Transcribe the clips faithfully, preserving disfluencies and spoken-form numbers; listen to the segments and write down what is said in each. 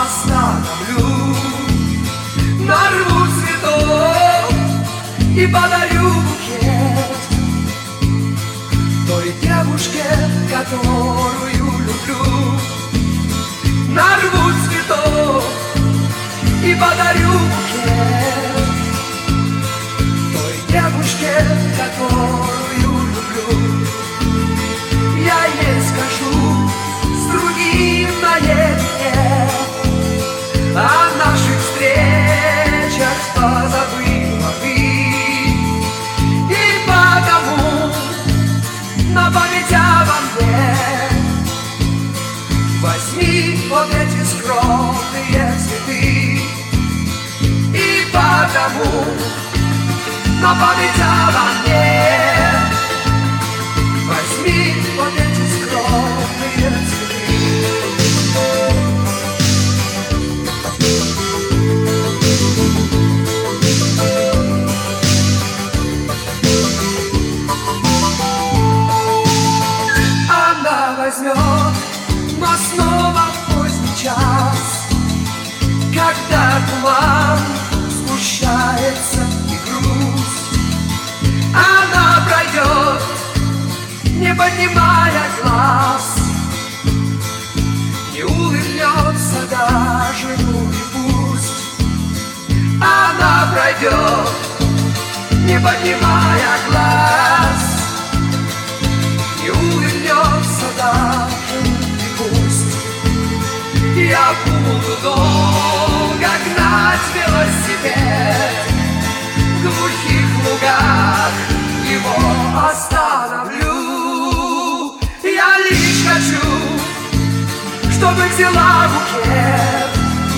остановлю, нарву цветов и подарю букет той девушке, которую люблю. Нарву цветов и подарю букет той девушке, которую люблю. Я ей скажу с другим наедине о наших встречах позабыла ты, и потому на память обо мне возьми вот эти скромные цветы. И потому на память обо мне возьми вот эти скромные цветы. Она возьмет, но снова в поздний час, когда туман сгущается и грусть. Она пройдет, не поднимая глаз, не улыбнется даже, ну и пусть. Она пройдет, не поднимая глаз, не улыбнется даже, ну и пусть. Я буду долго гнать велосипед в глухих лугах, его остановлю. Я лишь хочу, чтобы взяла букет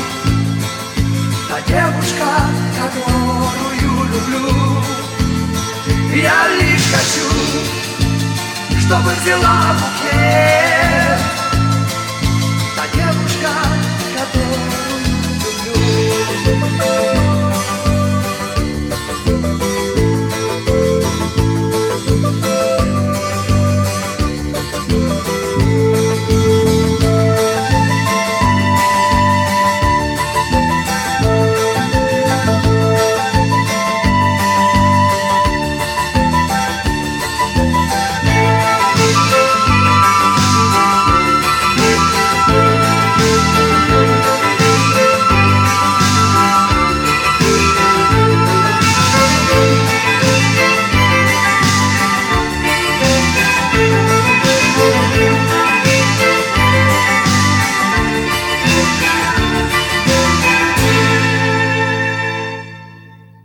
та девушка, которую люблю. Я лишь хочу, чтобы взяла букет